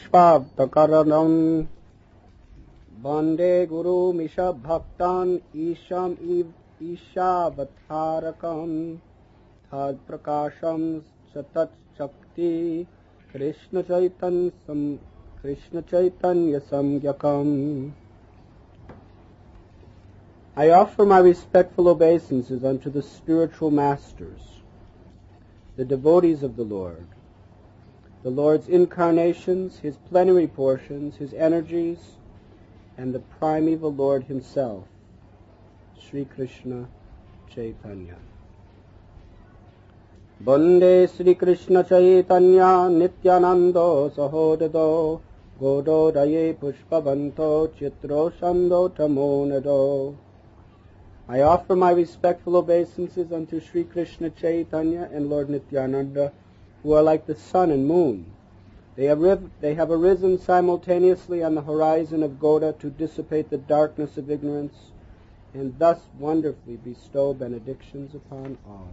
Pushpavtakaranam Bande Guru Misha Bhaktan Isham Ishavatarakam Tad Prakasham Satat Shakti Krishna Chaitanya Samgyakam. I offer my respectful obeisances unto the spiritual masters, the devotees of the Lord's incarnations, His plenary portions, His energies, and the primeval Lord Himself, Sri Krishna Chaitanya. Bande Sri Krishna Chaitanya Nityanando Sahodado Gododaye Pushpavanto Chitro Shando Tamonado. I offer my respectful obeisances unto Sri Krishna Chaitanya and Lord Nityananda, who are like the sun and moon. They have arisen simultaneously on the horizon of Goda to dissipate the darkness of ignorance, and thus wonderfully bestow benedictions upon all.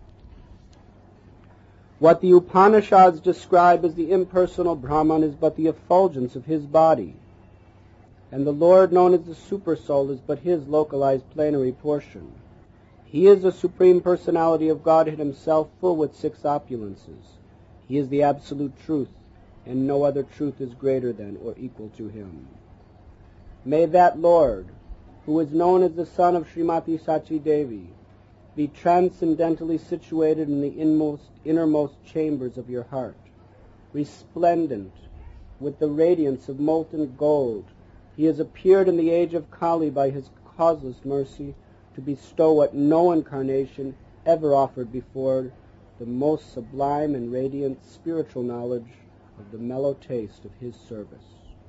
What the Upanishads describe as the impersonal Brahman is but the effulgence of his body, and the Lord, known as the Supersoul, is but his localized plenary portion. He is the Supreme Personality of Godhead Himself, full with six opulences. He is the Absolute Truth, and no other truth is greater than or equal to Him. May that Lord, who is known as the son of Srimati Sachi Devi, be transcendently situated in the innermost chambers of your heart, resplendent with the radiance of molten gold. He has appeared in the age of Kali by His causeless mercy to bestow what no incarnation ever offered before, the most sublime and radiant spiritual knowledge of the mellow taste of His service.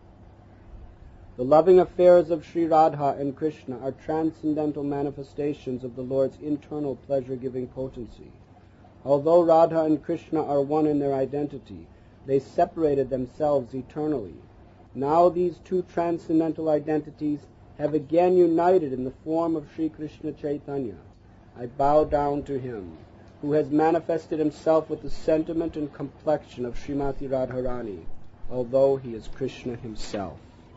The loving affairs of Sri Radha and Krishna are transcendental manifestations of the Lord's internal pleasure-giving potency. Although Radha and Krishna are one in their identity, they separated themselves eternally. Now these two transcendental identities have again united in the form of Sri Krishna Chaitanya. I bow down to Him, who has manifested Himself with the sentiment and complexion of Srimati Radharani, although He is Krishna Himself.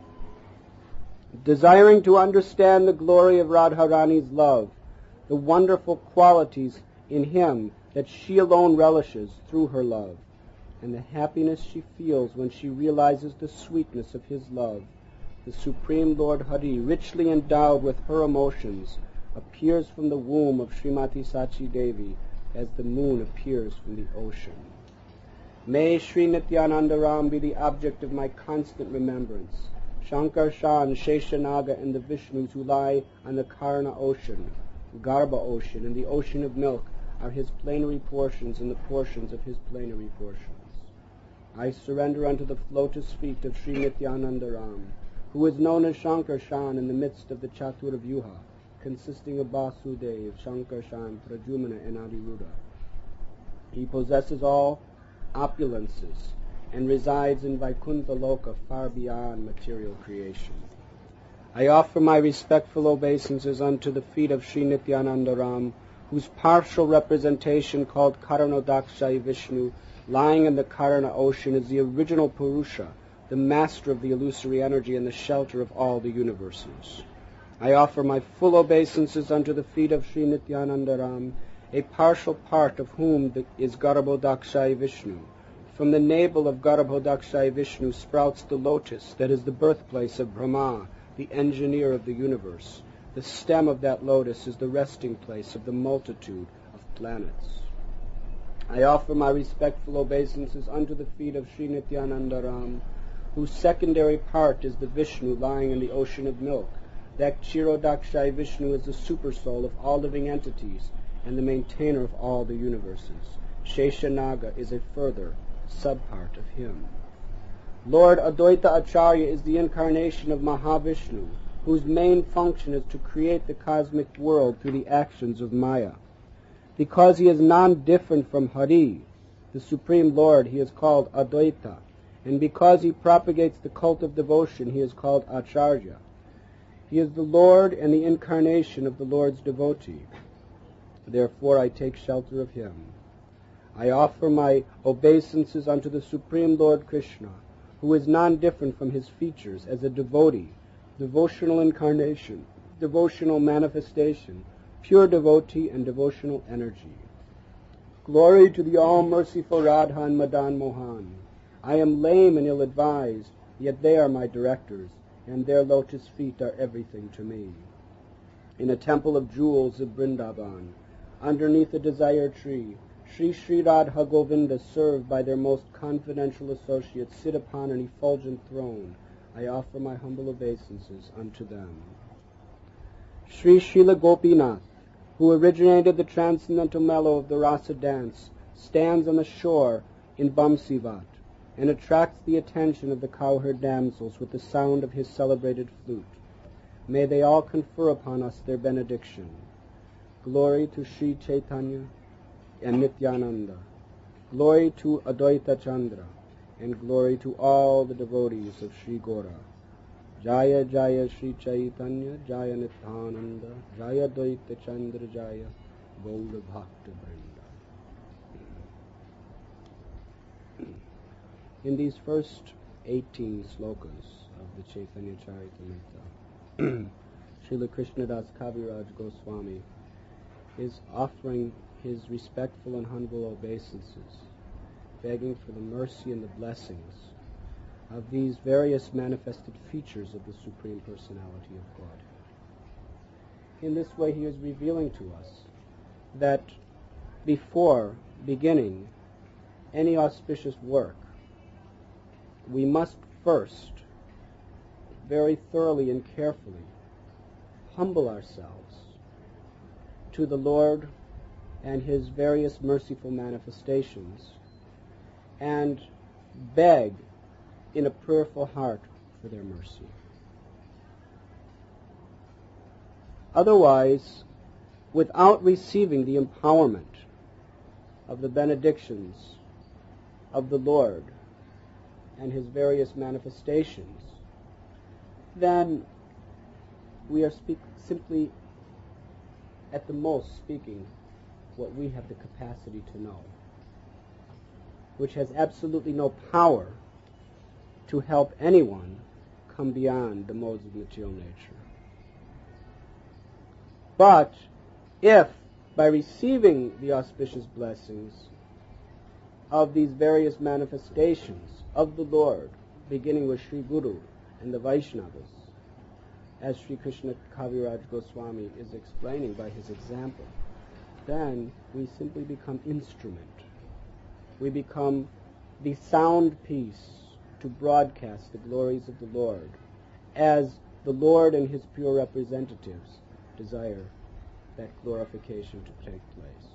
Desiring to understand the glory of Radharani's love, the wonderful qualities in Him that she alone relishes through her love, and the happiness she feels when she realizes the sweetness of His love, the Supreme Lord Hari, richly endowed with her emotions, appears from the womb of Srimati Sachi Devi as the moon appears from the ocean. May Sri Nityananda Ram be the object of my constant remembrance. Shankar Shan, Sheshanaga, and the Vishnus who lie on the Karna ocean, Garbha ocean, and the ocean of milk are His plenary portions and the portions of His plenary portions. I surrender unto the lotus feet of Sri Nityananda Ram, who is known as Shankar Shan in the midst of the Chatura Vyuha, consisting of Vasudev, Shankar Shan, Pradyumna, and Aniruddha. He possesses all opulences and resides in Vaikuntha Loka, far beyond material creation. I offer my respectful obeisances unto the feet of Sri Nityananda Ram, whose partial representation called Karanodakshai Vishnu, lying in the Karana ocean, is the original Purusha, the master of the illusory energy and the shelter of all the universes. I offer my full obeisances unto the feet of Sri Nityananda Ram, a partial part of whom is Garbhodakshai Vishnu. From the navel of Garbhodakshai Vishnu sprouts the lotus that is the birthplace of Brahma, the engineer of the universe. The stem of that lotus is the resting place of the multitude of planets. I offer my respectful obeisances unto the feet of Sri Nityananda Ram, whose secondary part is the Vishnu lying in the ocean of milk. That Kshirodakshai Vishnu is the supersoul of all living entities and the maintainer of all the universes. Sheshanaga is a further subpart of him. Lord Advaita Acharya is the incarnation of Mahavishnu, whose main function is to create the cosmic world through the actions of Maya. Because he is non-different from Hari, the Supreme Lord, he is called Advaita, and because he propagates the cult of devotion, he is called Acharya. He is the Lord and the incarnation of the Lord's devotee. Therefore I take shelter of him. I offer my obeisances unto the Supreme Lord Krishna, who is non-different from his features as a devotee, devotional incarnation, devotional manifestation, pure devotee and devotional energy. Glory to the all-merciful Radha and Madan Mohan. I am lame and ill-advised, yet they are my directors, and their lotus feet are everything to me. In a temple of jewels of Vrindavan, underneath a desire tree, Sri Sri Radha Govinda, served by their most confidential associates, sit upon an effulgent throne. I offer my humble obeisances unto them. Sri Srila Gopinath, who originated the transcendental mellow of the rasa dance, stands on the shore in Bamsivat and attracts the attention of the cowherd damsels with the sound of his celebrated flute. May they all confer upon us their benediction. Glory to Sri Chaitanya and Nityananda. Glory to Advaita Chandra, and glory to all the devotees of Sri Gora. Jaya Jaya Sri Chaitanya, Jaya Nityananda, Jaya Advaita Chandra, Jaya Gaura Bhakta Vrinda. In these first 18 slokas of the Chaitanya Charitamrita, Srila Krishnadas Kaviraj Goswami is offering his respectful and humble obeisances, begging for the mercy and the blessings of these various manifested features of the Supreme Personality of God. In this way, he is revealing to us that before beginning any auspicious work, we must first, very thoroughly and carefully, humble ourselves to the Lord and his various merciful manifestations, and beg in a prayerful heart for their mercy. Otherwise, without receiving the empowerment of the benedictions of the Lord and his various manifestations, then we are simply, at the most, speaking what we have the capacity to know, which has absolutely no power to help anyone come beyond the modes of material nature. But if, by receiving the auspicious blessings of these various manifestations of the Lord, beginning with Sri Guru and the Vaishnavas, as Sri Krishna Kaviraj Goswami is explaining by his example, then we simply become instrument. We become the sound piece to broadcast the glories of the Lord, as the Lord and his pure representatives desire that glorification to take place.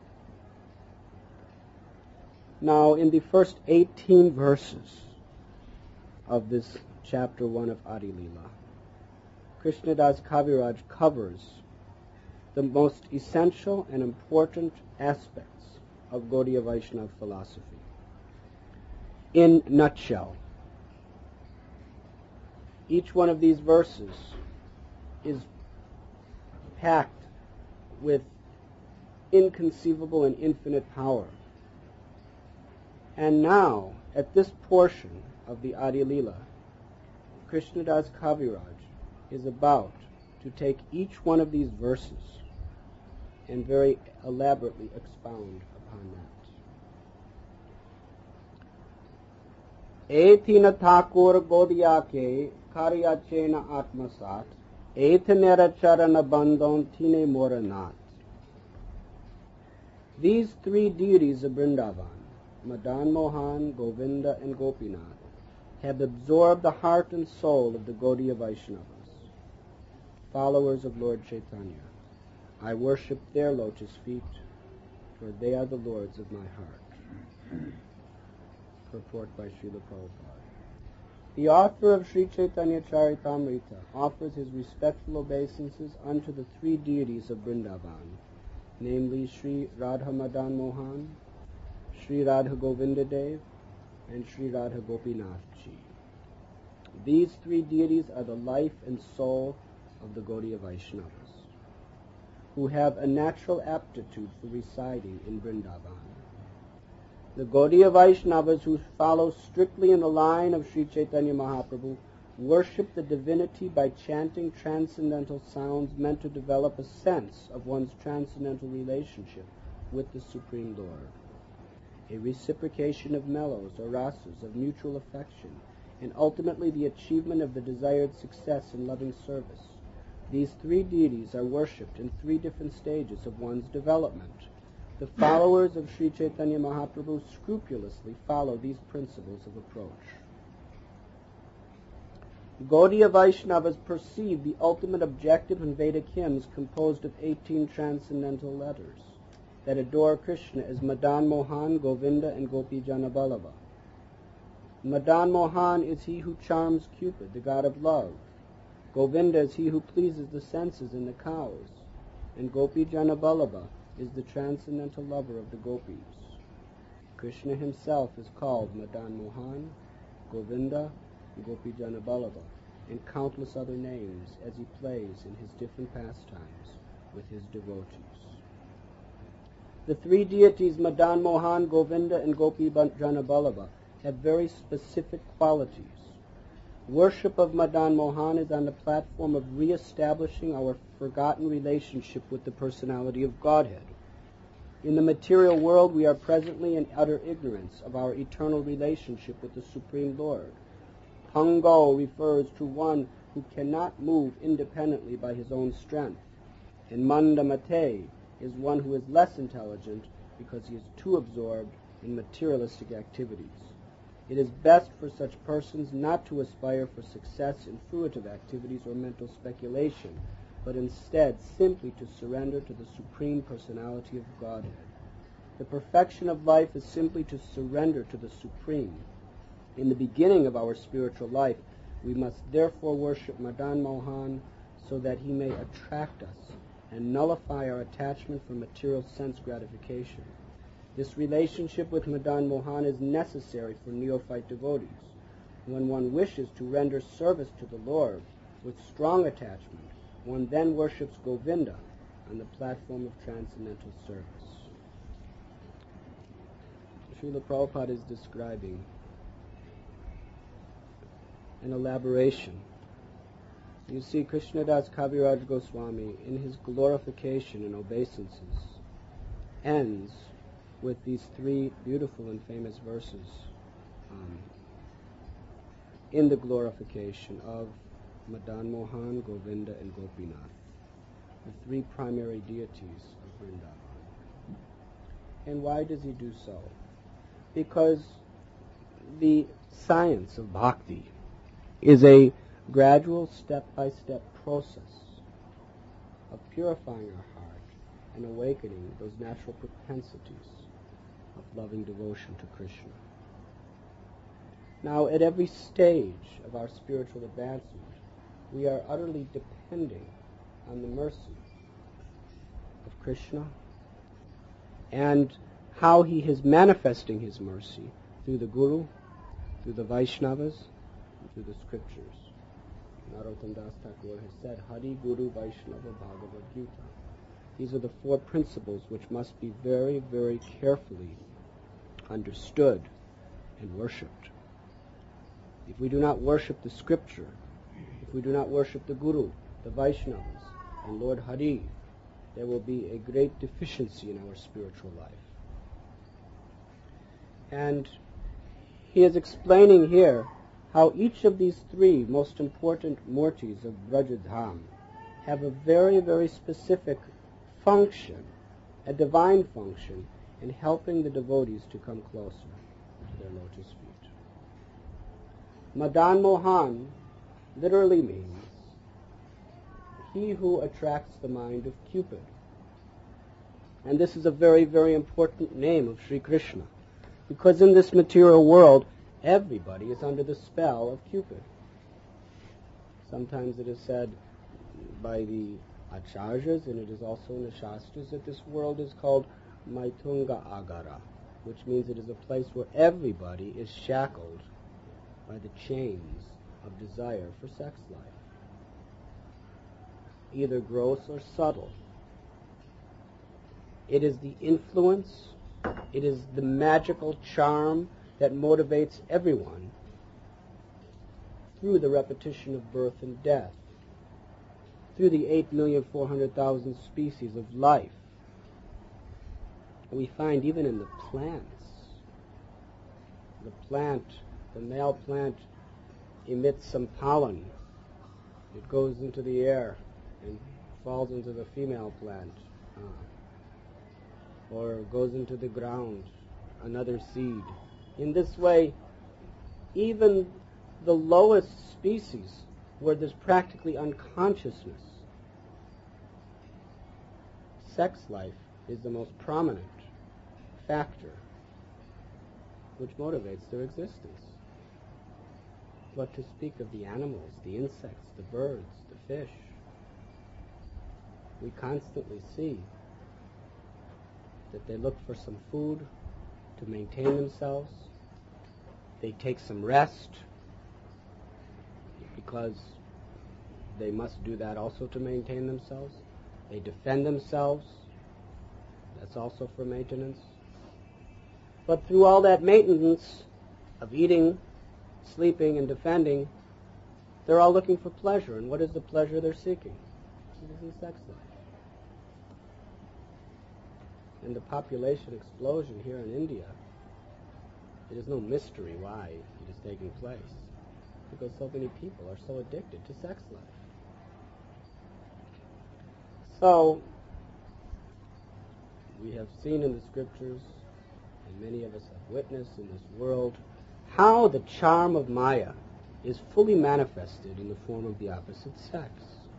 Now, in the first 18 verses of this chapter 1 of Adi Lila, Krishnadas Kaviraj covers the most essential and important aspects of Gaudiya Vaishnava philosophy. In a nutshell, each one of these verses is packed with inconceivable and infinite power. And now, at this portion of the Adi Lila, Krishnadas Kaviraj is about to take each one of these verses and very elaborately expound upon that. Etina Thakur Gaudiya ke Karya Chena Atmasat, Etinera Charana Bandon Tine Moranat. These three deities of Vrindavan, Madan Mohan, Govinda, and Gopinath, have absorbed the heart and soul of the Gaudiya Vaishnavas, followers of Lord Chaitanya. I worship their lotus feet, for they are the lords of my heart. Purport by Srila Prabhupada. The author of Sri Chaitanya Charitamrita offers his respectful obeisances unto the three deities of Vrindavan, namely Sri Radha Madan Mohan, Sri Radha Govinda Dev, and Sri Radha Gopinath Ji. These three deities are the life and soul of the Gaudiya Vaishnavas, who have a natural aptitude for residing in Vrindavan, The Gaudiya Vaishnavas, who follow strictly in the line of Sri Chaitanya Mahaprabhu, worship the divinity by chanting transcendental sounds meant to develop a sense of one's transcendental relationship with the Supreme Lord. A reciprocation of mellows or rasas of mutual affection, and ultimately the achievement of the desired success in loving service. These three deities are worshipped in three different stages of one's development. The followers of Sri Chaitanya Mahaprabhu scrupulously follow these principles of approach. Gaudiya Vaishnavas perceive the ultimate objective in Vedic hymns composed of 18 transcendental letters that adore Krishna as Madan Mohan, Govinda, and Gopi Jana Vallabha. Madan Mohan is he who charms Cupid, the god of love. Govinda is he who pleases the senses and the cows. And Gopi Jana Vallabha is the transcendental lover of the gopis. Krishna himself is called Madan Mohan, Govinda, Gopi Jana Vallabha, and countless other names as he plays in his different pastimes with his devotees. The three deities, Madan Mohan, Govinda, and Gopi Jana Vallabha, have very specific qualities. Worship of Madan Mohan is on the platform of re-establishing our forgotten relationship with the personality of Godhead. In the material world, we are presently in utter ignorance of our eternal relationship with the Supreme Lord. Pango refers to one who cannot move independently by his own strength, and Mandamate is one who is less intelligent because he is too absorbed in materialistic activities. It is best for such persons not to aspire for success in fruitive activities or mental speculation, but instead simply to surrender to the Supreme Personality of Godhead. The perfection of life is simply to surrender to the Supreme. In the beginning of our spiritual life, we must therefore worship Madan Mohan so that he may attract us and nullify our attachment for material sense gratification. This relationship with Madan Mohan is necessary for neophyte devotees. When one wishes to render service to the Lord with strong attachment, one then worships Govinda on the platform of transcendental service. Srila Prabhupada is describing an elaboration. You see, Krishnadas Kaviraj Goswami, in his glorification and obeisances, ends with these three beautiful and famous verses in the glorification of Madan Mohan, Govinda, and Gopinath, the three primary deities of Vrindavan. And why does he do so? Because the science of bhakti is a gradual step-by-step process of purifying our heart and awakening those natural propensities of loving devotion to Krishna. Now, at every stage of our spiritual advancement, we are utterly depending on the mercy of Krishna and how he is manifesting his mercy through the Guru, through the Vaishnavas, and through the scriptures. Narottam Das Thakur has said, Hari, Guru, Vaishnava, Bhagavad Gita. These are the four principles which must be very, very carefully understood and worshipped. If we do not worship the scripture, if we do not worship the Guru, the Vaishnavas, and Lord Hari, there will be a great deficiency in our spiritual life. And he is explaining here how each of these three most important murtis of Brajadham have a very, very specific function, a divine function, in helping the devotees to come closer to their lotus feet. Madan Mohan literally means he who attracts the mind of Cupid. And this is a very, very important name of Sri Krishna, because in this material world, everybody is under the spell of Cupid. Sometimes it is said by the acharyas, and it is also in the Shastras, that this world is called Maitunga Agara, which means it is a place where everybody is shackled by the chains of desire for sex life, either gross or subtle. It is the influence It is the magical charm that motivates everyone through the repetition of birth and death, through the 8,400,000 species of life. We find even in the plants. The male plant emits some pollen. It goes into the air and falls into the female plant, or goes into the ground, another seed. In this way, even the lowest species, where there's practically unconsciousness, sex life is the most prominent factor which motivates their existence. What to speak of the animals, the insects, the birds, the fish? We constantly see that they look for some food to maintain themselves. They take some rest because they must do that also to maintain themselves. They defend themselves. That's also for maintenance. But through all that maintenance of eating, sleeping, and defending, they're all looking for pleasure. And what is the pleasure they're seeking? It is in sex life. And the population explosion here in India, it is no mystery why it is taking place, because so many people are so addicted to sex life. So, we have seen in the scriptures, and many of us have witnessed in this world, how the charm of Maya is fully manifested in the form of the opposite sex.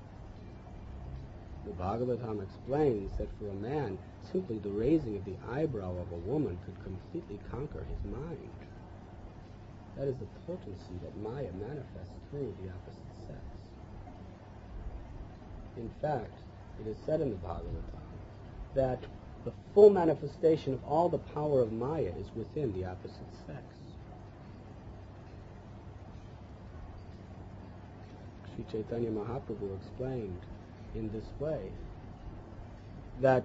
The Bhagavatam explains that for a man, simply the raising of the eyebrow of a woman could completely conquer his mind. That is the potency that Maya manifests through the opposite sex. In fact, it is said in the Bhagavatam that the full manifestation of all the power of Maya is within the opposite sex. Sri Chaitanya Mahaprabhu explained in this way that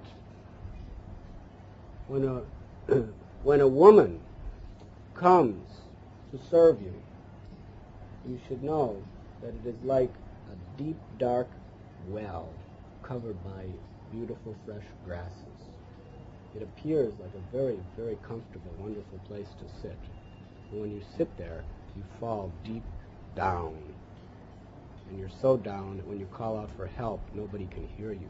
when a woman comes to serve you, you should know that it is like a deep, dark well covered by beautiful, fresh grasses. It appears like a very, very comfortable, wonderful place to sit. And when you sit there, you fall deep down. And you're so down that when you call out for help, nobody can hear you.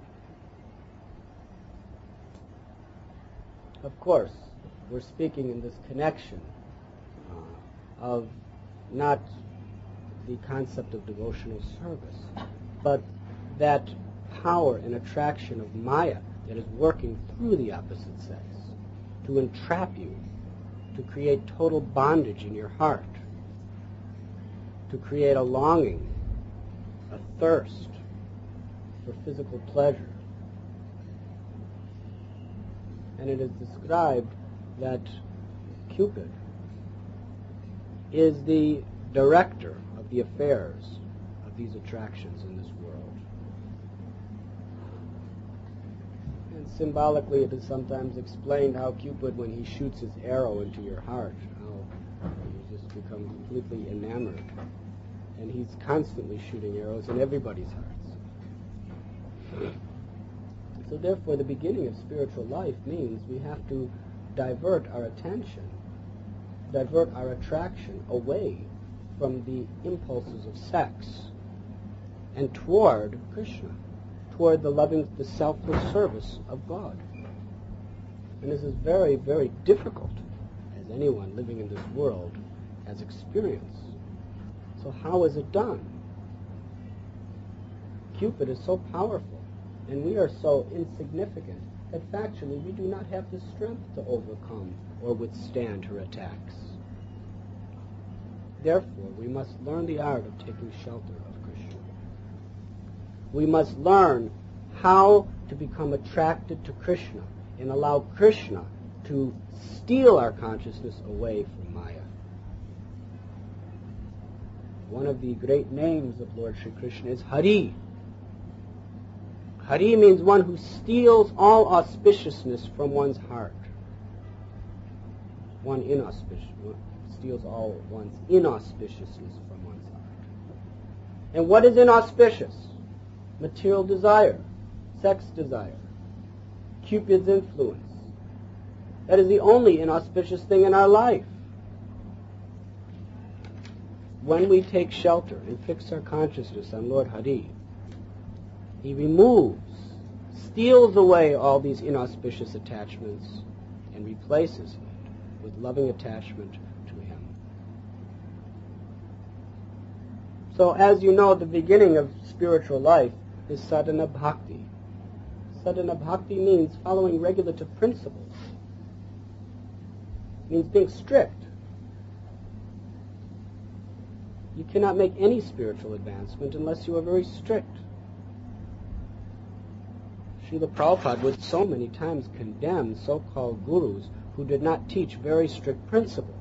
Of course, we're speaking in this connection of not the concept of devotional service, but that power and attraction of Maya that is working through the opposite sex to entrap you, to create total bondage in your heart, to create a longing, a thirst for physical pleasure. And it is described that Cupid is the director of the affairs of these attractions in this world. And symbolically it is sometimes explained how Cupid, when he shoots his arrow into your heart, how you just become completely enamored. And he's constantly shooting arrows in everybody's hearts. So therefore, the beginning of spiritual life means we have to divert our attention, divert our attraction away from the impulses of sex and toward Krishna, toward the selfless service of God. And this is very, very difficult, as anyone living in this world has experienced. So how is it done? Cupid is so powerful, and we are so insignificant that factually we do not have the strength to overcome or withstand her attacks. Therefore, we must learn the art of taking shelter of Krishna. We must learn how to become attracted to Krishna and allow Krishna to steal our consciousness away from Maya. One of the great names of Lord Sri Krishna is Hari. Hari means one who steals all auspiciousness from one's heart. one inauspicious, steals all one's inauspiciousness from one's heart. And what is inauspicious? Material desire, sex desire, Cupid's influence. That is the only inauspicious thing in our life. When we take shelter and fix our consciousness on Lord Hari, He removes, steals away all these inauspicious attachments and replaces it with loving attachment to Him. So as you know, the beginning of spiritual life is sadhana bhakti. Sadhana bhakti means following regulative principles. It means being strict. You cannot make any spiritual advancement unless you are very strict. Srila Prabhupada would so many times condemn so-called gurus who did not teach very strict principles.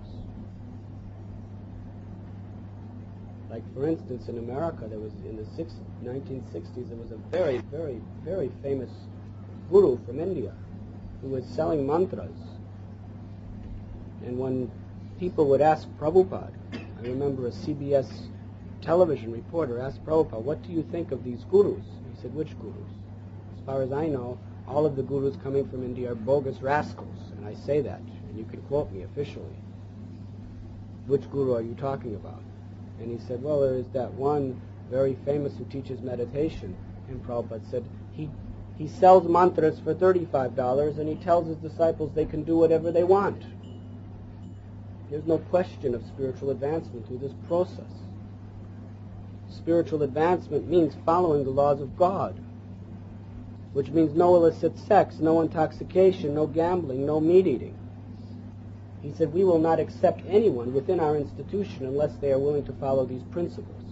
Like, for instance, in America, there was, in the 1960s, there was a very, very, very famous guru from India who was selling mantras. And when people would ask Prabhupada, I remember a CBS television reporter asked Prabhupada, what do you think of these gurus? He said, which gurus? As far as I know, all of the gurus coming from India are bogus rascals. And I say that, and you can quote me officially. Which guru are you talking about? And he said, well, there is that one very famous who teaches meditation. And Prabhupada said, he sells mantras for $35 and he tells his disciples they can do whatever they want. There's no question of spiritual advancement through this process. Spiritual advancement means following the laws of God, which means no illicit sex, no intoxication, no gambling, no meat eating. He said, we will not accept anyone within our institution unless they are willing to follow these principles.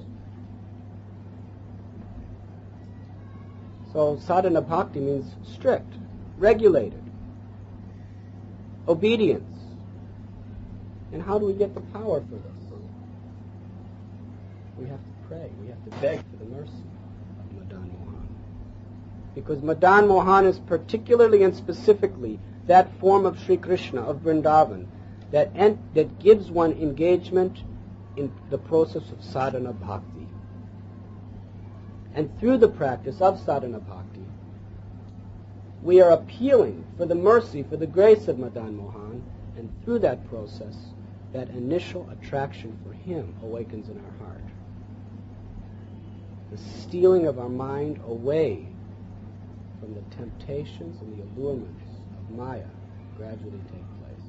So sadhana bhakti means strict, regulated, obedience. And how do we get the power for this? We have to pray. We have to beg for the mercy of Madan Mohan. Because Madan Mohan is particularly and specifically that form of Sri Krishna, of Vrindavan, that gives one engagement in the process of sadhana bhakti. And through the practice of sadhana bhakti, we are appealing for the mercy, for the grace of Madan Mohan, and through that process, that initial attraction for him awakens in our heart. The stealing of our mind away from the temptations and the allurements of Maya gradually take place.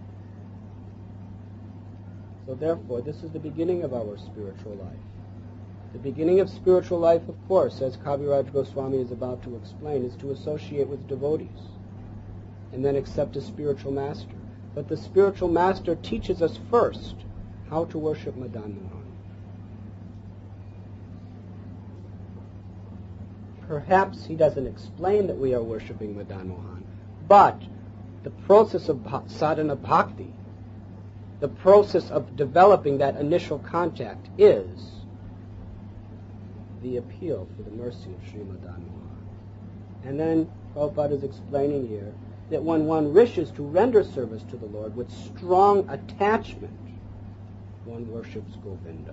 So therefore, this is the beginning of our spiritual life. The beginning of spiritual life, of course, as Kaviraj Goswami is about to explain, is to associate with devotees and then accept a spiritual master. But the spiritual master teaches us first how to worship Madan Mohan. Perhaps he doesn't explain that we are worshiping Madan Mohan, but the process of sadhana bhakti, the process of developing that initial contact, is the appeal for the mercy of Sri Madan Mohan. And then Prabhupada is explaining here that when one wishes to render service to the Lord with strong attachment, one worships Govinda.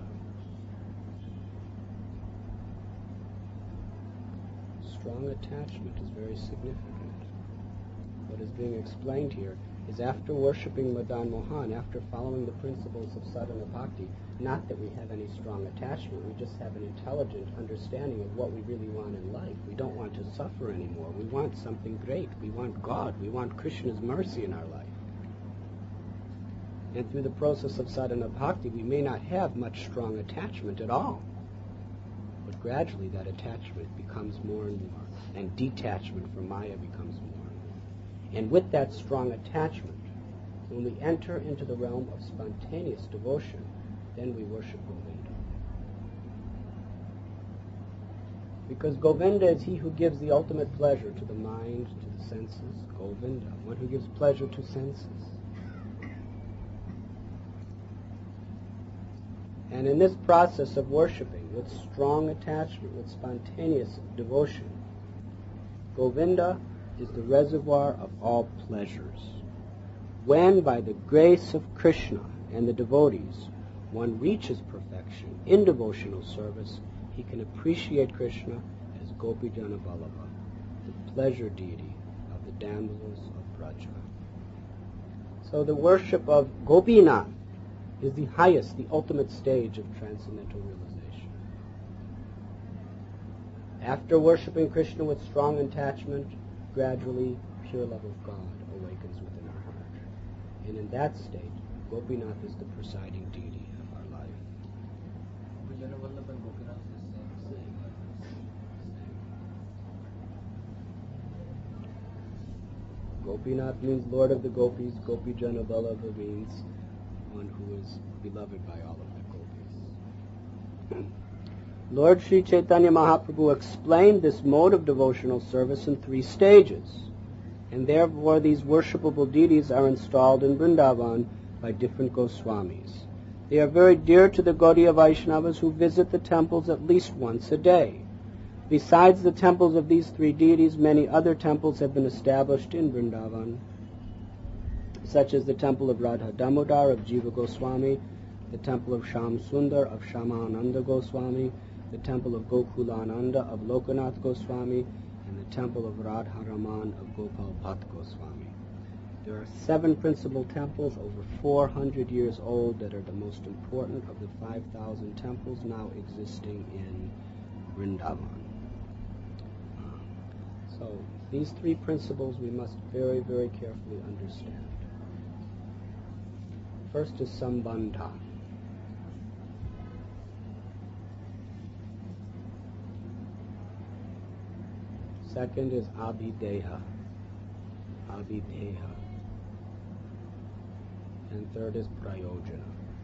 Strong attachment is very significant. What is being explained here is after worshipping Madan Mohan, after following the principles of sadhana bhakti, not that we have any strong attachment, we just have an intelligent understanding of what we really want in life. We don't want to suffer anymore. We want something great. We want God. We want Krishna's mercy in our life. And through the process of sadhana bhakti, we may not have much strong attachment at all. But gradually that attachment becomes more and more, and detachment from Maya becomes more. And with that strong attachment, when we enter into the realm of spontaneous devotion, then we worship Govinda. Because Govinda is he who gives the ultimate pleasure to the mind, to the senses. Govinda, one who gives pleasure to senses. And in this process of worshiping with strong attachment, with spontaneous devotion, Govinda is the reservoir of all pleasures. when by the grace of Krishna and the devotees one reaches perfection in devotional service, he can appreciate Krishna as Gopijana Vallabha, the pleasure deity of the damsels of Braja. So the worship of Gopinath is the highest, the ultimate stage of transcendental realization. After worshiping Krishna with strong attachment, gradually pure love of God awakens within our heart. And in that state, Gopinath is the presiding deity of our life. Vijayana Vallabha and Gopinath is the same. Gopinath means Lord of the Gopis. Gopijana Vallabha means one who is beloved by all of the gopis. Lord Sri Chaitanya Mahaprabhu explained this mode of devotional service in 3 stages, and therefore these worshipable deities are installed in Vrindavan by different Goswamis. They are very dear to the Gaudiya Vaishnavas who visit the temples at least once a day. Besides the temples of these 3 deities, many other temples have been established in Vrindavan, such as the temple of Radha Damodar of Jiva Goswami, the temple of Sham Sundar of Shamananda Goswami, the temple of Gokulananda of Lokanath Goswami, and the temple of Radharaman of Gopal Bhatt Goswami. There are 7 principal temples over 400 years old that are the most important of the 5,000 temples now existing in Vrindavan. So these 3 principles we must very, very carefully understand. First is Sambandha. Second is Abhideha. Abhideha. And third is Prayojana.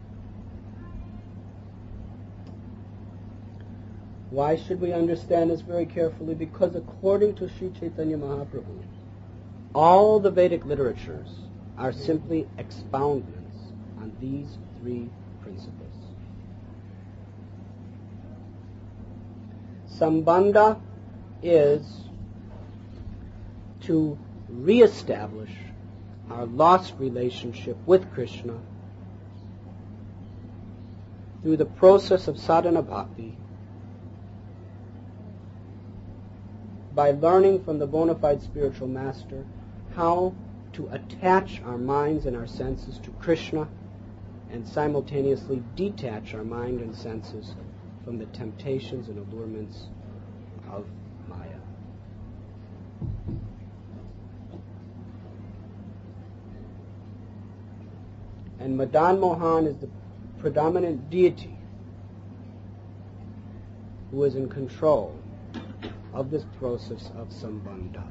Why should we understand this very carefully? Because according to Sri Chaitanya Mahaprabhu, all the Vedic literatures are simply expoundments on these 3 principles. Sambandha is to reestablish our lost relationship with Krishna through the process of sadhana bhakti by learning from the bona fide spiritual master how to attach our minds and our senses to Krishna and simultaneously detach our mind and senses from the temptations and allurements of Maya. And Madan Mohan is the predominant deity who is in control of this process of Sambandha.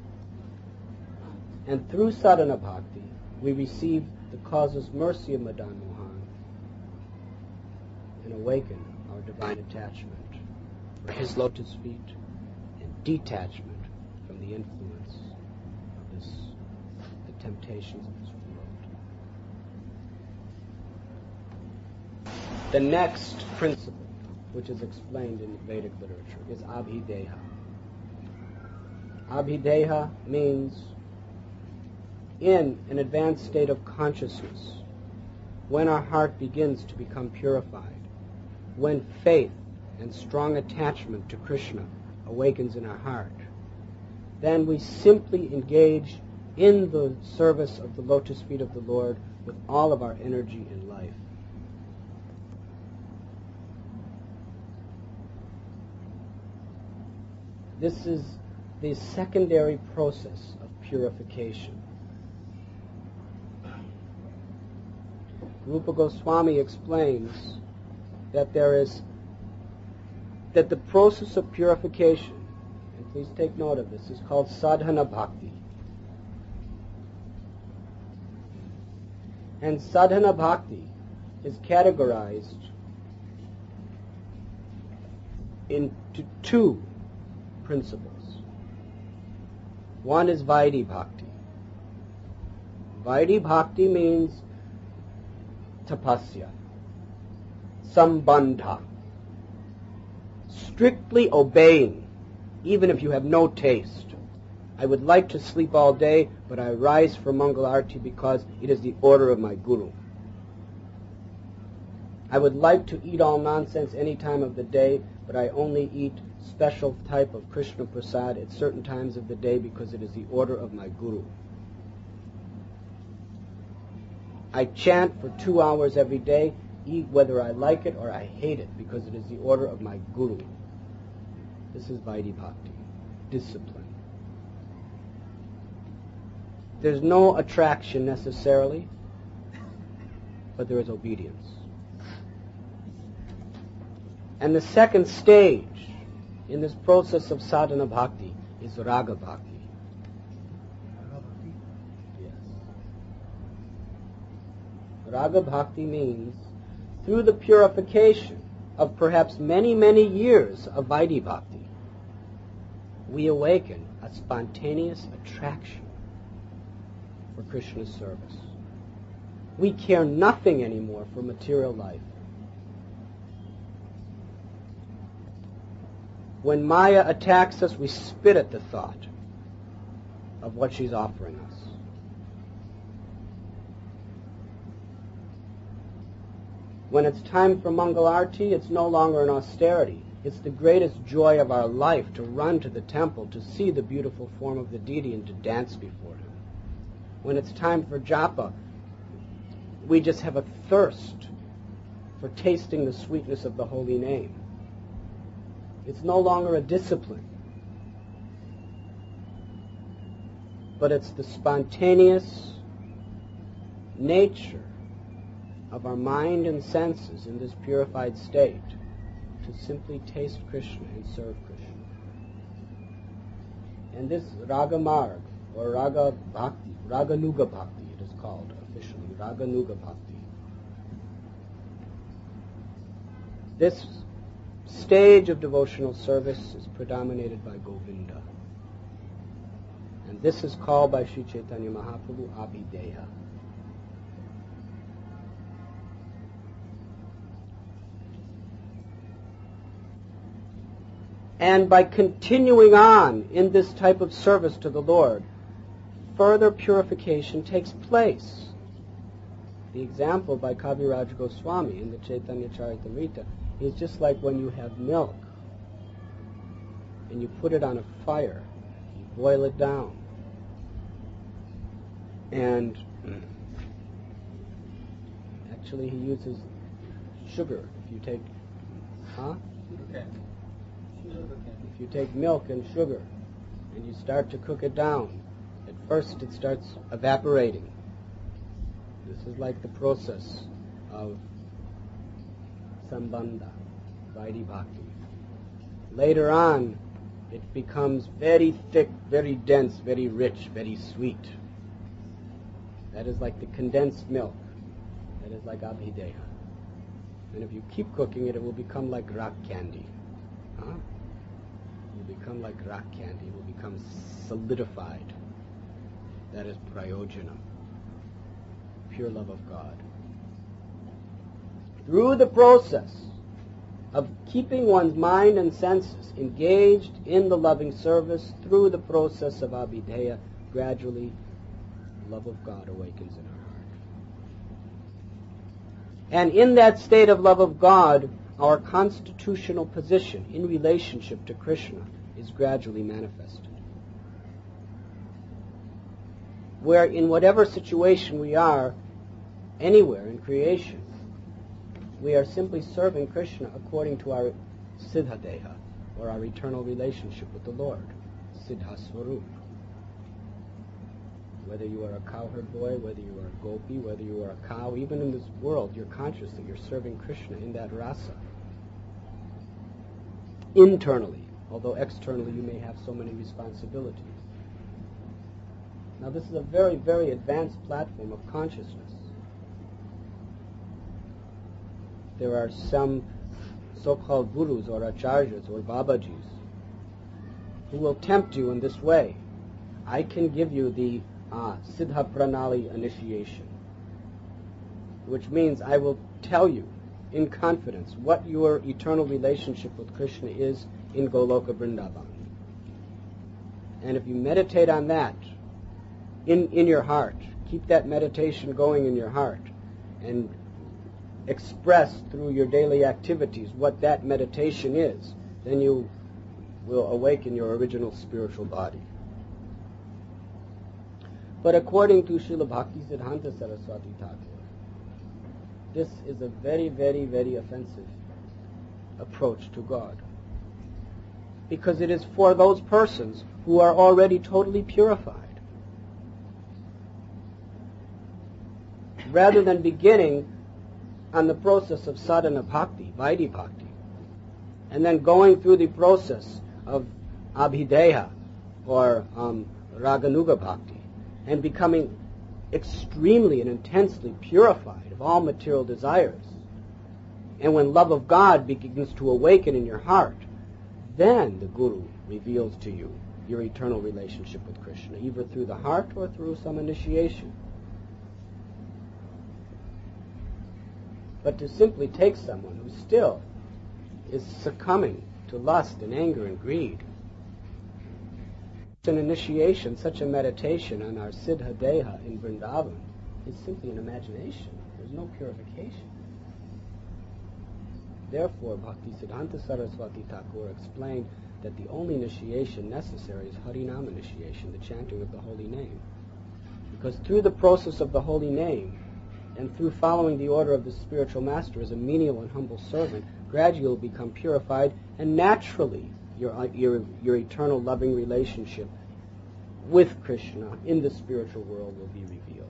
And through sadhana bhakti, we receive the causeless mercy of Madan Mohan and awaken our divine attachment for his lotus feet and detachment from the influence of the temptations of this world. The next principle, which is explained in Vedic literature, is Abhideha. Abhideha means in an advanced state of consciousness, when our heart begins to become purified, when faith and strong attachment to Krishna awakens in our heart, then we simply engage in the service of the lotus feet of the Lord with all of our energy and life. This is the secondary process of purification. Rupa Goswami explains that that the process of purification, and please take note of this, is called sadhana bhakti. And sadhana bhakti is categorized into 2 principles. One is Vaidhi Bhakti. Vaidhi Bhakti means tapasya, sambandha, strictly obeying, even if you have no taste. I would like to sleep all day, but I rise for Mangal Arati because it is the order of my Guru. I would like to eat all nonsense any time of the day, but I only eat special type of Krishna Prasad at certain times of the day because it is the order of my Guru. I chant for 2 hours every day, eat whether I like it or I hate it, because it is the order of my Guru. This is Vaidhi Bhakti, discipline. There's no attraction necessarily, but there is obedience. And the second stage in this process of sadhana bhakti is raga bhakti. Yes. Raga bhakti means through the purification of perhaps many, many years of Vaidhi bhakti, we awaken a spontaneous attraction for Krishna's service. We care nothing anymore for material life. When Maya attacks us, we spit at the thought of what she's offering us. When it's time for Mangal Arati, it's no longer an austerity. It's the greatest joy of our life to run to the temple, to see the beautiful form of the deity and to dance before him. When it's time for japa, we just have a thirst for tasting the sweetness of the holy name. It's no longer a discipline, but it's the spontaneous nature of our mind and senses in this purified state to simply taste Krishna and serve Krishna. And this Raga Marg, or Raga Bhakti, Raganuga Bhakti it is called officially, Raganuga Bhakti. This stage of devotional service is predominated by Govinda. And this is called by Sri Chaitanya Mahaprabhu Abhideya. And by continuing on in this type of service to the Lord, further purification takes place. The example by Kaviraj Goswami in the Chaitanya Charitamrita is just like when you have milk and you put it on a fire, you boil it down, and actually he uses sugar. If you take, if you take milk and sugar and you start to cook it down, at first it starts evaporating. This is like the process of Sambandha, Vaidhi Bhakti. Later on, it becomes very thick, very dense, very rich, very sweet. That is like the condensed milk. That is like Abhideya. And if you keep cooking it, it will become like rock candy. It will become like rock candy. It will become solidified. That is prayojanam, pure love of God. Through the process of keeping one's mind and senses engaged in the loving service, through the process of Abhideya, gradually love of God awakens in our heart. And in that state of love of God, our constitutional position in relationship to Krishna is gradually manifested. Where in whatever situation we are, anywhere in creation, we are simply serving Krishna according to our Siddhadeha, or our eternal relationship with the Lord, Siddha Swarup. Whether you are a cowherd boy, whether you are a gopi, whether you are a cow, even in this world, you're conscious that you're serving Krishna in that rasa. Internally, although externally you may have so many responsibilities. Now this is a very, very advanced platform of consciousness. There are some so-called gurus or acharyas or babajis who will tempt you in this way. I can give you the Siddha Pranali initiation, which means I will tell you in confidence what your eternal relationship with Krishna is in Goloka Vrindavan. And if you meditate on that in your heart, keep that meditation going in your heart, and express through your daily activities what that meditation is, then you will awaken your original spiritual body. But according to Srila Bhaktisiddhanta Saraswati Thakur, this is a very, very, very offensive approach to God, because it is for those persons who are already totally purified. Rather than beginning on the process of sadhana bhakti, vaidhi bhakti, and then going through the process of abhideha or raganuga bhakti, and becoming extremely and intensely purified of all material desires, and when love of God begins to awaken in your heart, then the Guru reveals to you your eternal relationship with Krishna, either through the heart or through some initiation. But to simply take someone who still is succumbing to lust and anger and greed, an initiation, such a meditation on our Siddha Deha in Vrindavan, is simply an imagination. There's no purification. Therefore, Bhaktisiddhanta Saraswati Thakur explained that the only initiation necessary is Harinam initiation, the chanting of the holy name. Because through the process of the holy name, and through following the order of the spiritual master as a menial and humble servant, gradually you'll become purified, and naturally your eternal loving relationship with Krishna in the spiritual world will be revealed.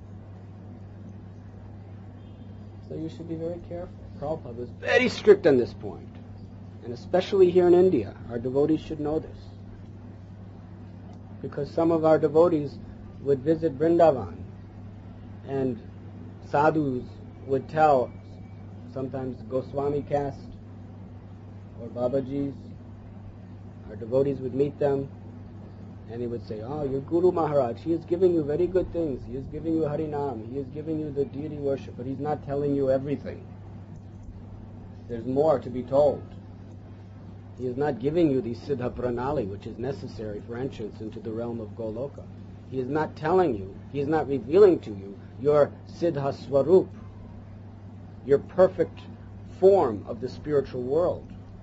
So you should be very careful. Prabhupada was very strict on this point, and especially here in India, our devotees should know this, because some of our devotees would visit Vrindavan, and sadhus would tell, sometimes Goswami caste or Babajis, our devotees would meet them, and they would say, "Oh, your Guru Maharaj, he is giving you very good things. He is giving you Harinam. He is giving you the deity worship, but he's not telling you everything. There's more to be told. He is not giving you the Siddha Pranali, which is necessary for entrance into the realm of Goloka. He is not telling you, he is not revealing to you your Siddha Swarup, your perfect form of the spiritual world."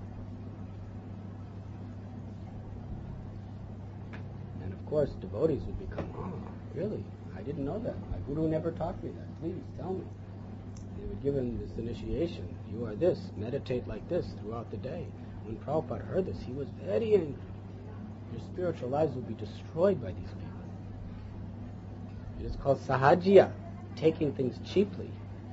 And of course, devotees would become, "Oh, really? I didn't know that. My Guru never taught me that. Please tell me." They would give him this initiation. "You are this. Meditate like this throughout the day." When Prabhupada heard this, he was very angry. Your spiritual lives will be destroyed by these people. It is called sahajya, taking things cheaply.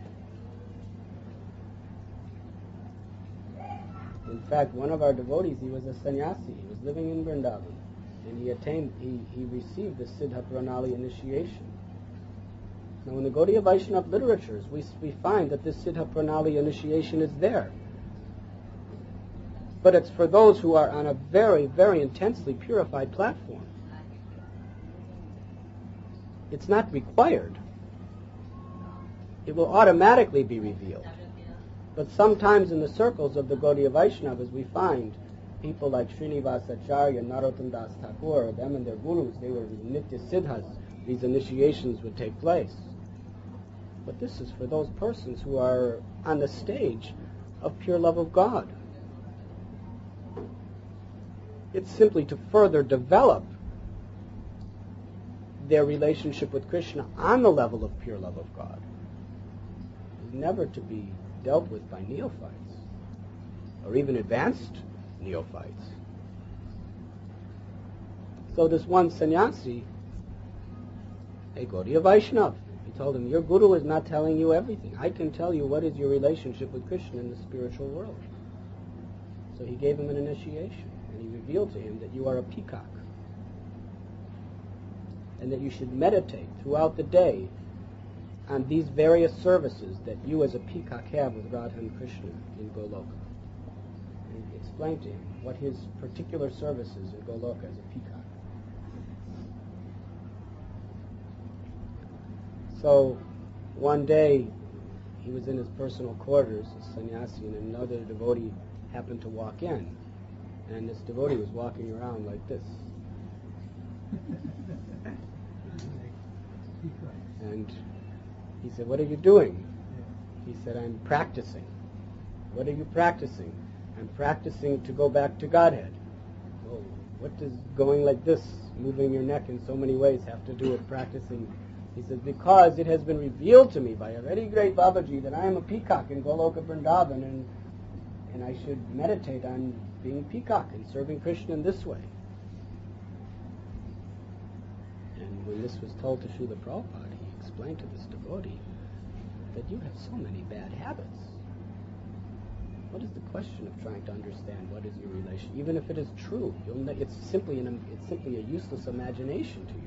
In fact, one of our devotees, he was a sannyasi. He was living in Vrindavan, and he received the Siddha Pranali initiation. Now, in the Gaudiya Vaishnava literatures, we find that this Siddha Pranali initiation is there. But it's for those who are on a very, very intensely purified platform. It's not required. It will automatically be revealed. But sometimes in the circles of the Gaudiya Vaishnavas, we find people like Srinivasacharya, Narottam Das Thakur, them and their gurus, they were Nitya Siddhas. These initiations would take place. But this is for those persons who are on the stage of pure love of God. It's simply to further develop their relationship with Krishna on the level of pure love of God. It's never to be dealt with by neophytes, or even advanced neophytes. So this one sannyasi, a Gaudiya Vaishnava, he told him, "Your Guru is not telling you everything. I can tell you what is your relationship with Krishna in the spiritual world." So he gave him an initiation, and he revealed to him that you are a peacock, and that you should meditate throughout the day on these various services that you as a peacock have with Radha and Krishna in Goloka. And he explained to him what his particular service is in Goloka as a peacock. So one day he was in his personal quarters, a sannyasi, and another devotee happened to walk in. And this devotee was walking around like this. And he said, "What are you doing?" He said, "I'm practicing." "What are you practicing?" "I'm practicing to go back to Godhead." "Well, what does going like this, moving your neck in so many ways, have to do with practicing?" He says, "Because it has been revealed to me by a very great Babaji that I am a peacock in Goloka Vrindavan, and I should meditate on being a peacock and serving Krishna in this way." And when this was told to Srila Prabhupada, he explained to this devotee that you have so many bad habits. What is the question of trying to understand what is your relation? Even if it is true, it's simply a useless imagination to you.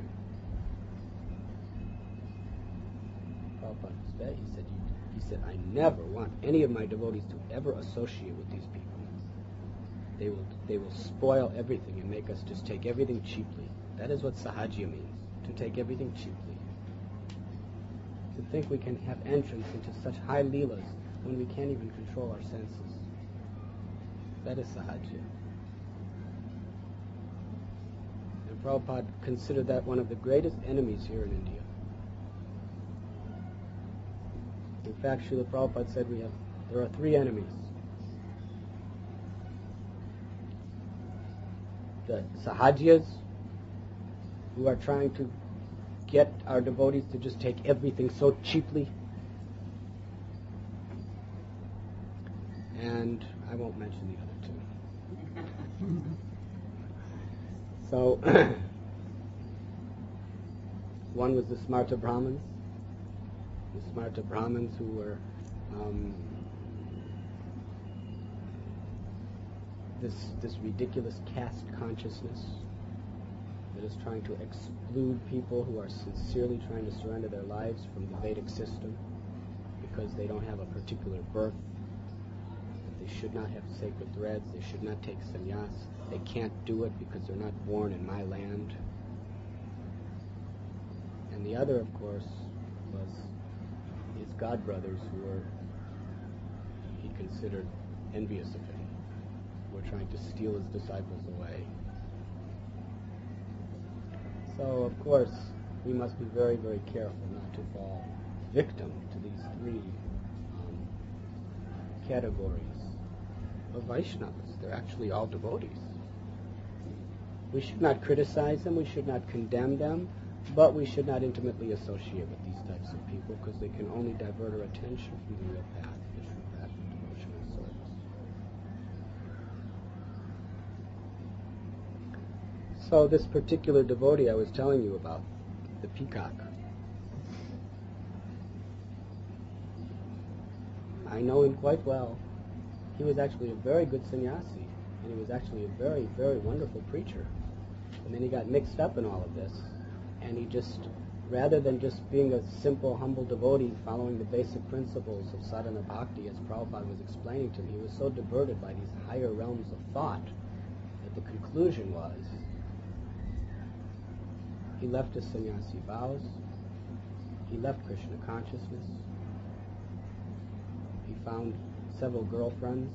Prabhupada was very, he said, "I never want any of my devotees to ever associate with these people. They will spoil everything and make us just take everything cheaply." That is what sahajya means, to take everything cheaply. To think we can have entrance into such high leelas when we can't even control our senses. That is sahajya. And Prabhupada considered that one of the greatest enemies here in India. In fact, Srila Prabhupada said there are three enemies. The sahajyas, who are trying to get our devotees to just take everything so cheaply. And I won't mention the other two. So, one was the Smarta Brahmins. The Smarta Brahmins who were this ridiculous caste consciousness that is trying to exclude people who are sincerely trying to surrender their lives from the Vedic system because they don't have a particular birth, that they should not have sacred threads, they should not take sannyas, they can't do it because they're not born in my land. And the other, of course, was his godbrothers who he considered envious of him, who were trying to steal his disciples away. So, of course, we must be very, very careful not to fall victim to these three categories of Vaishnavas. They're actually all devotees. We should not criticize them, we should not condemn them, but we should not intimately associate with these types of people because they can only divert our attention from the real path, the true path of devotional service. So this particular devotee I was telling you about, the peacock, I know him quite well. He was actually a very good sannyasi, and he was actually a very, very wonderful preacher. And then he got mixed up in all of this, and he just, rather than just being a simple, humble devotee following the basic principles of sadhana bhakti, as Prabhupada was explaining to me, he was so diverted by these higher realms of thought that the conclusion was he left his sannyasi vows, he left Krishna consciousness, he found several girlfriends,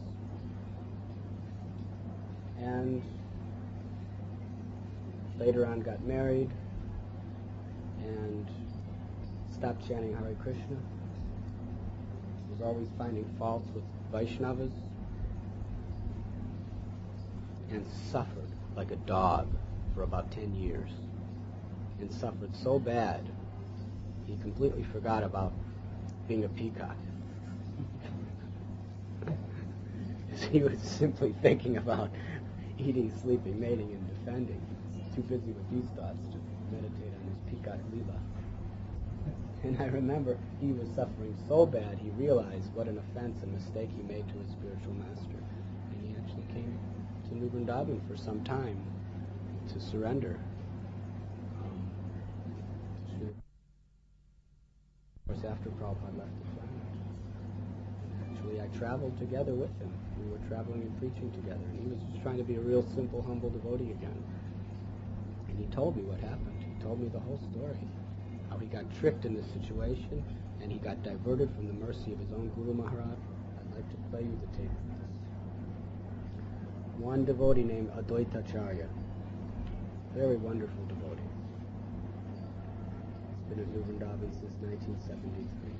and later on got married and stopped chanting Hare Krishna, was always finding faults with Vaishnavas, and suffered like a dog for about 10 years, and suffered so bad he completely forgot about being a peacock. He was simply thinking about eating, sleeping, mating, and defending. He was too busy with these thoughts to meditate on his peacock lila. And I remember he was suffering so bad he realized what an offense and mistake he made to his spiritual master. And he actually came to New Vrindavan for some time to surrender. Of course, after Prabhupada left the planet. Actually, I traveled together with him. We were traveling and preaching together, and he was just trying to be a real simple, humble devotee again. And he told me what happened. He told me the whole story, how he got tricked in this situation, and he got diverted from the mercy of his own Guru Maharaj. I'd like to play you the tape of this. One devotee named Advaitacharya, very wonderful devotee. been at New Vrindavan since 1973.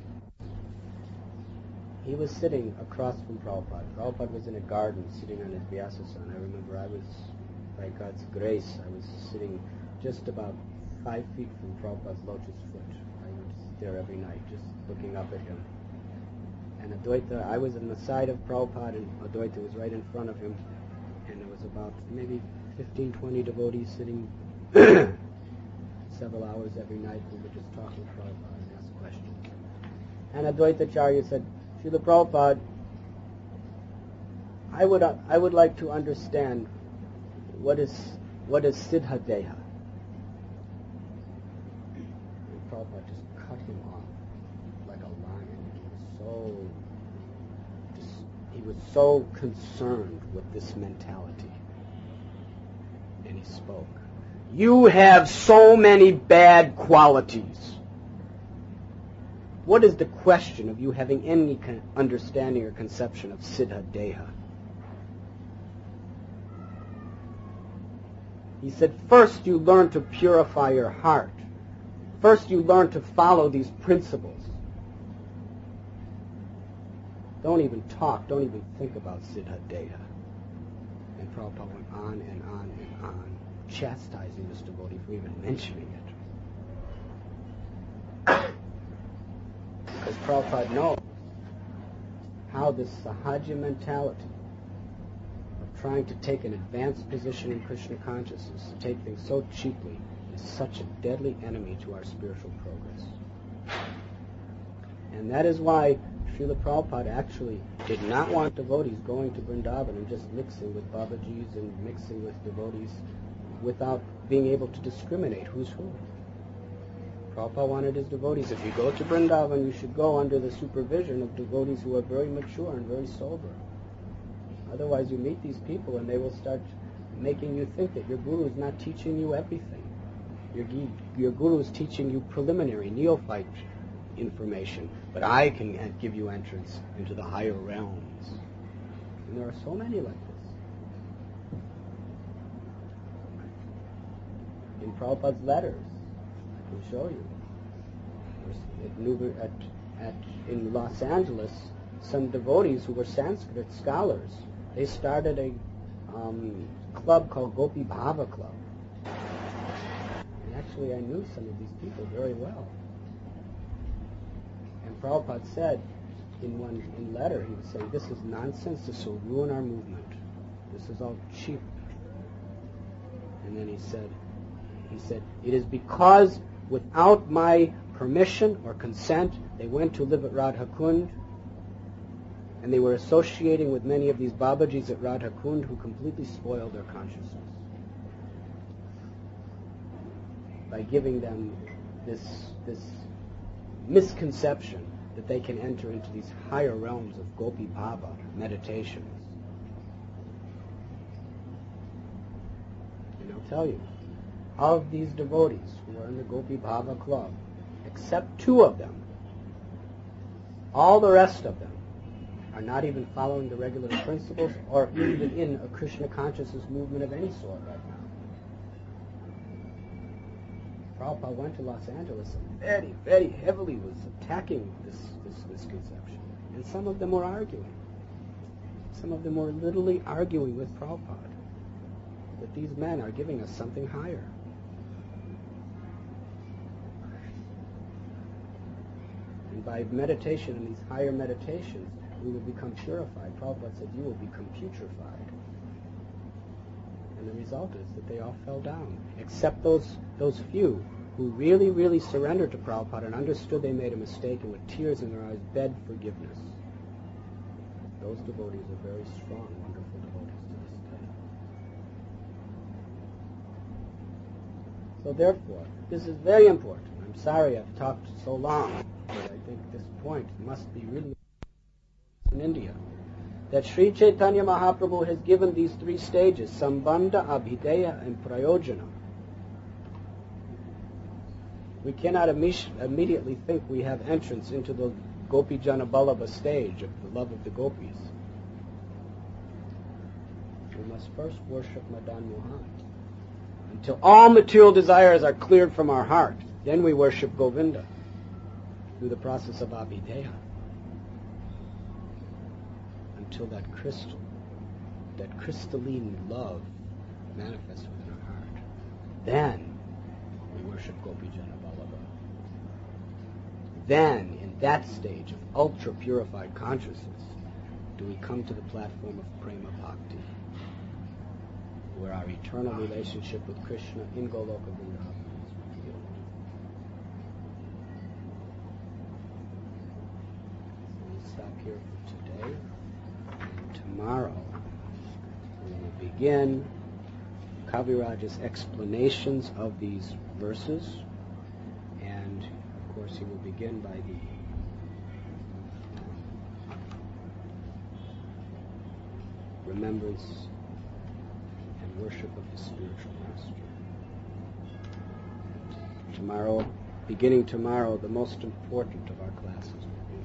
He was sitting across from Prabhupada. Prabhupada was in a garden sitting on his Vyasasana. I remember I was, by God's grace, I was sitting just about 5 feet from Prabhupada's lotus foot. I would sit there every night just looking up at him. And Advaita, I was on the side of Prabhupada, and Advaita was right in front of him. And there was about maybe 15, 20 devotees sitting several hours every night. We would just talk with Prabhupada and ask questions. And Advaita Acharya said, Srila Prabhupada, I would like to understand what is Siddha Deha. And Prabhupada just cut him off like a lion. He was so concerned with this mentality. And he spoke. You have so many bad qualities. What is the question of you having any understanding or conception of Siddha Deha? He said, first you learn to purify your heart. First you learn to follow these principles. Don't even talk, don't even think about Siddha Deha. And Prabhupada went on and on and on, chastising this devotee for even mentioning it. Because Prabhupada knows how this sahaja mentality of trying to take an advanced position in Krishna consciousness, to take things so cheaply, is such a deadly enemy to our spiritual progress. And that is why Srila Prabhupada actually did not want devotees going to Vrindavan and just mixing with Babajis and mixing with devotees without being able to discriminate who's who. Prabhupada wanted his devotees, if you go to Vrindavan, you should go under the supervision of devotees who are very mature and very sober. Otherwise, you meet these people and they will start making you think that your guru is not teaching you everything. Your guru is teaching you preliminary, neophyte information, but I can give you entrance into the higher realms. And there are so many like this. In Prabhupada's letters, I can show you. In Los Angeles, some devotees who were Sanskrit scholars, they started a club called Gopi Bhava Club. And actually, I knew some of these people very well. And Prabhupada said in one letter, he was saying, this is nonsense, this will ruin our movement. This is all cheap. And then he said, it is because without my permission or consent, they went to live at Radha Kund, and they were associating with many of these Babajis at Radha Kund who completely spoiled their consciousness by giving them this misconception that they can enter into these higher realms of Gopi Bhava meditations. And I'll tell you, of these devotees who are in the Gopi Bhava club, except 2 of them, all the rest of them are not even following the regular principles or even in a Krishna consciousness movement of any sort right now. Prabhupada went to Los Angeles and very, very heavily was attacking this misconception. And some of them were arguing. Some of them were literally arguing with Prabhupada that these men are giving us something higher. And by meditation in these higher meditations, we will become purified. Prabhupada said, you will become putrefied. And the result is that they all fell down, except those few who really, really surrendered to Prabhupada and understood they made a mistake and with tears in their eyes begged forgiveness. Those devotees are very strong, wonderful devotees to this day. So therefore, this is very important. I'm sorry I've talked so long, but I think this point must be really in India. That Sri Chaitanya Mahaprabhu has given these 3 stages, Sambandha, Abhideya, and Prayojana. We cannot immediately think we have entrance into the Gopi Jana Ballabha stage of the love of the gopis. We must first worship Madan Mohan until all material desires are cleared from our heart. Then we worship Govinda through the process of Abhideya until that crystalline love manifests within our heart. Then we worship Gopijana Vallabha. Then, in that stage of ultra-purified consciousness, do we come to the platform of Prema Bhakti, where our eternal relationship with Krishna in Goloka Vrindavan is revealed. So we'll stop here for today. And tomorrow we will begin Kaviraj's explanations of these verses. And, of course, he will begin by the remembrance and worship of his spiritual master. Tomorrow, beginning tomorrow, the most important of our classes will be.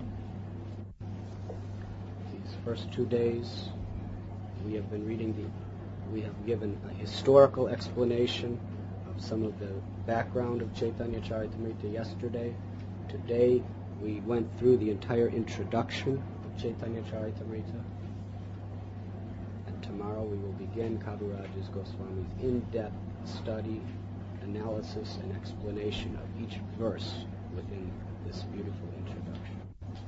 These first 2 days, we have given a historical explanation of some of the background of Chaitanya Charitamrita yesterday. Today, we went through the entire introduction of Chaitanya Charitamrita. Tomorrow we will begin Kaviraj Goswami's in-depth study, analysis, and explanation of each verse within this beautiful introduction.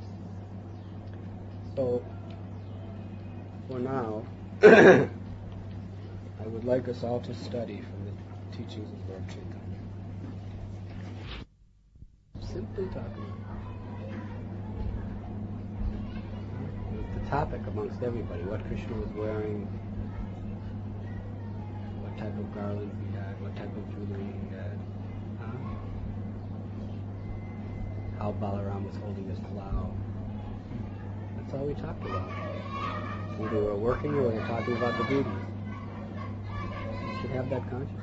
So, for now, I would like us all to study from the teachings of Lord Chaitanya. Simply talking the topic amongst everybody, what Krishna was wearing, what type of garland he had, what type of jewelry he had, how Balaram was holding his plow. That's all we talked about. Either we're working or we're talking about the duties. You should have that consciousness.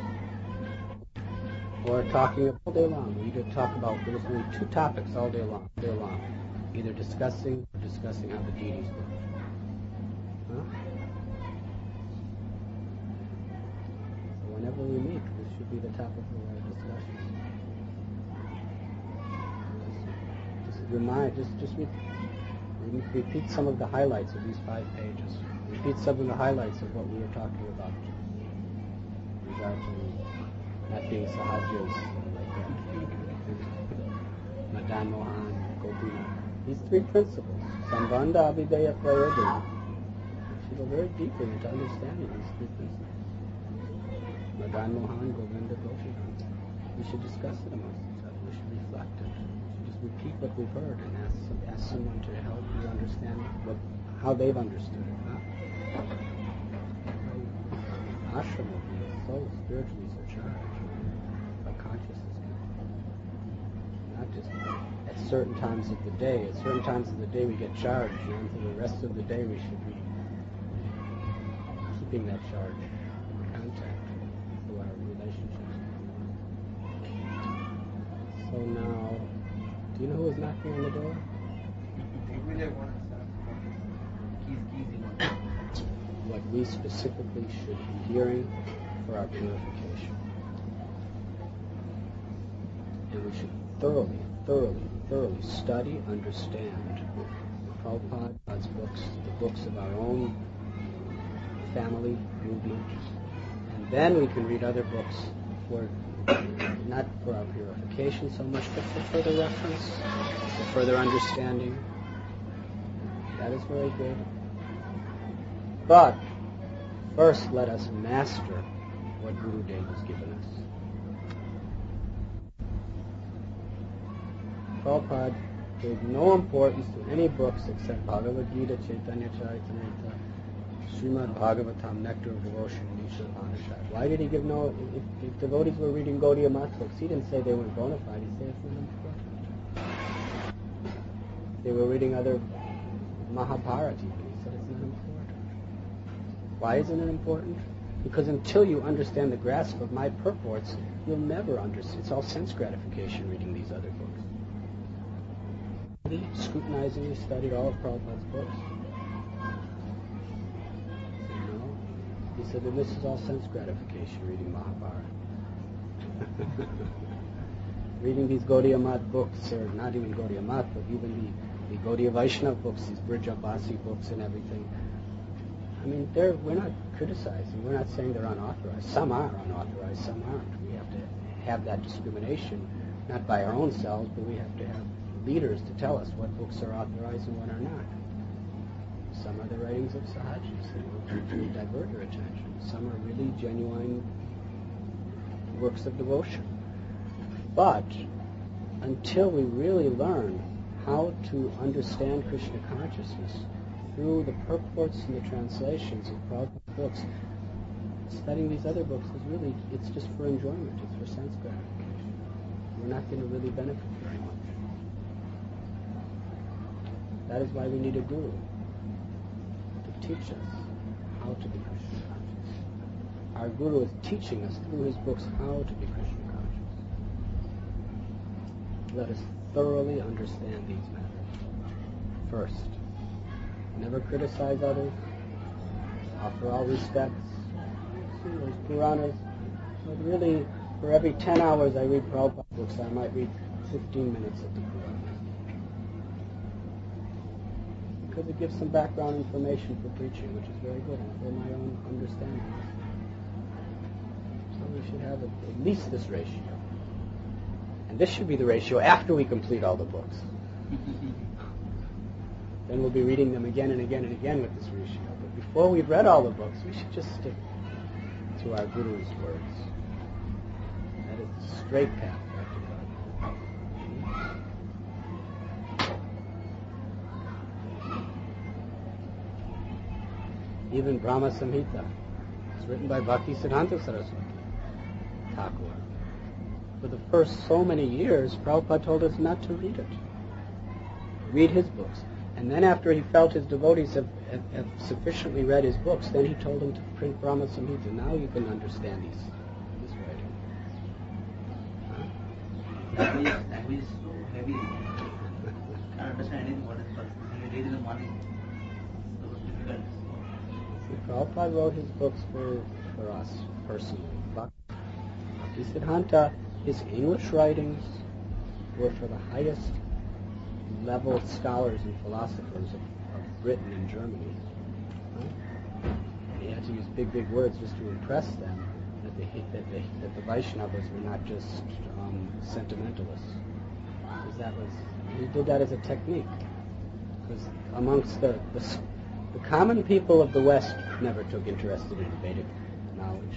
Or talking all day long. We either talk about, there's only 2 topics all day long. Either discussing or discussing how the deities work. So whenever we meet, this should be the topic of our discussion. Just repeat some of the highlights of these 5 pages. Repeat some of the highlights of what we were talking about regarding not being sahajas like that. Madan Mohan, Gopinath. These 3 principles, Sambandha, Abhideya, Prayodhana. We should go very deeply into understanding these 3 principles. Madan Mohan, Govinda, Gopinath. We should discuss it amongst each other. We should reflect it. We should just repeat what we've heard and ask someone to help you understand how they've understood it. Ashram will be so spiritually surcharged by consciousness. Not just at certain times of the day. At certain times of the day we get charged, and for the rest of the day we should be keeping that charge in contact through our relationships. So now, do you know who was knocking on the door? What we specifically should be hearing for our purification. And we should thoroughly study, understand Prabhupada's books, the books of our own family movement, and then we can read other books for not for our purification so much, but for further reference, for further understanding. That is very good. But first, let us master what Guru Dev has given us. Prabhupada gave no importance to any books except Bhagavad Gita, Chaitanya Charitamrita, Srimad Bhagavatam, Nectar of Devotion, and Isha Upanishad. Why did he give no... If devotees were reading Gaudiya Math books, he didn't say they weren't bona fide. He said it's not important. They were reading other Mahabharata. He said it's not important. Why isn't it important? Because until you understand the grasp of my purports, you'll never understand. It's all sense gratification reading these other books. He scrutinizingly studied all of Prabhupada's books. He said that this is all sense gratification reading Mahabharata. reading these Gaudiya Math books, or not even Gaudiya Math, but even the Gaudiya Vaishnava books, these Brijabasi books and everything. I mean, we're not criticizing. We're not saying they're unauthorized. Some are unauthorized, some aren't. We have to have that discrimination, not by our own selves, but we have to have leaders to tell us what books are authorized and what are not. Some are the writings of Sahajis that will divert your attention. Some are really genuine works of devotion. But until we really learn how to understand Krishna consciousness through the purports and the translations of Prabhupada's books, studying these other books is really, it's just for enjoyment, it's for sense gratification. We're not going to really benefit very much. That is why we need a guru to teach us how to be Krishna conscious. Our guru is teaching us through his books how to be Krishna conscious. Let us thoroughly understand these matters. First, never criticize others. Offer all respects. See those Puranas. But really, for every 10 hours I read Prabhupada books, I might read 15 minutes of the Puranas. Because it gives some background information for preaching, which is very good, and for my own understanding. So we should have at least this ratio. And this should be the ratio after we complete all the books. Then we'll be reading them again and again and again with this ratio. But before we've read all the books, we should just stick to our Guru's words. That is the straight path back to God. Even Brahma Samhita is written by Bhakti Siddhanta Saraswati Thakur. For the first so many years, Prabhupada told us not to read it. Read his books. And then after he felt his devotees have sufficiently read his books, then he told them to print Brahma Samhita. Now you can understand this writing. Language is so heavy. I can't understand anything what is possible. You read in the morning. So difficult. See, Prabhupada wrote his books for us personally. Bhakti Siddhanta, his English writings were for the highest level scholars and philosophers of Britain and Germany. And he had to use big words just to impress them that the Vaishnavas were not just sentimentalists. Because he did that as a technique. Because amongst the common people of the West never took interest in Vedic knowledge,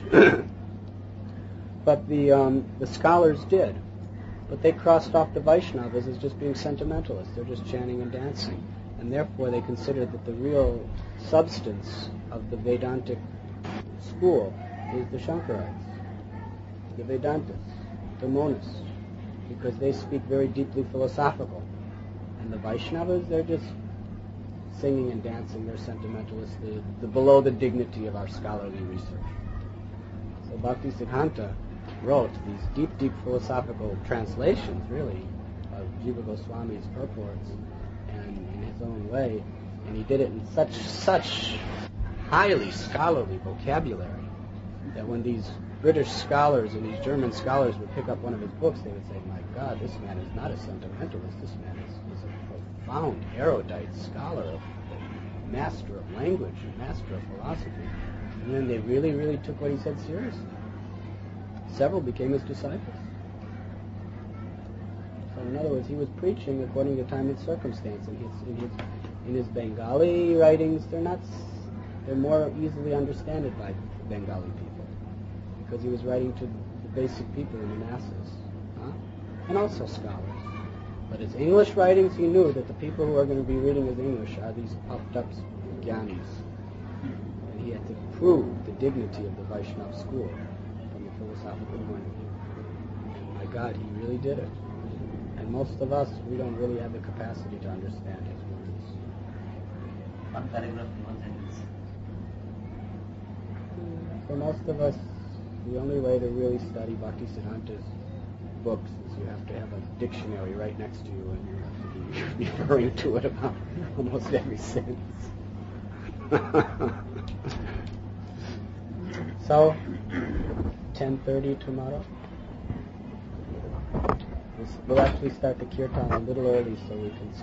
but the scholars did. But they crossed off the Vaishnavas as just being sentimentalists. They're just chanting and dancing. And therefore they considered that the real substance of the Vedantic school is the Shankarites, the Vedantists, the Monists, because they speak very deeply philosophical. And the Vaishnavas, they're just singing and dancing. They're sentimentalists. They're below the dignity of our scholarly research. So Bhakti Siddhanta wrote these deep philosophical translations, really, of Jiva Goswami's purports, and in his own way, and he did it in such highly scholarly vocabulary that when these British scholars and these German scholars would pick up one of his books, they would say, "My God, this man is not a sentimentalist. This man is a profound, erudite scholar, a master of language, a master of philosophy." And then they really took what he said seriously. Several became his disciples. So in other words, he was preaching according to time and circumstance. In his Bengali writings, they're more easily understood by Bengali people, because he was writing to the basic people in the masses, and also scholars. But his English writings, he knew that the people who are going to be reading his English are these puffed up jnanis, and he had to prove the dignity of the Vaishnava school from a philosophical point of view. My God, he really did it. And most of us, we don't really have the capacity to understand his words. One paragraph in one sentence. For most of us, the only way to really study Bhakti Siddhanta's books is you have to have a dictionary right next to you, and you have to be referring to it about almost every sentence. So, 10:30 tomorrow. We'll actually start the kirtan a little early so we can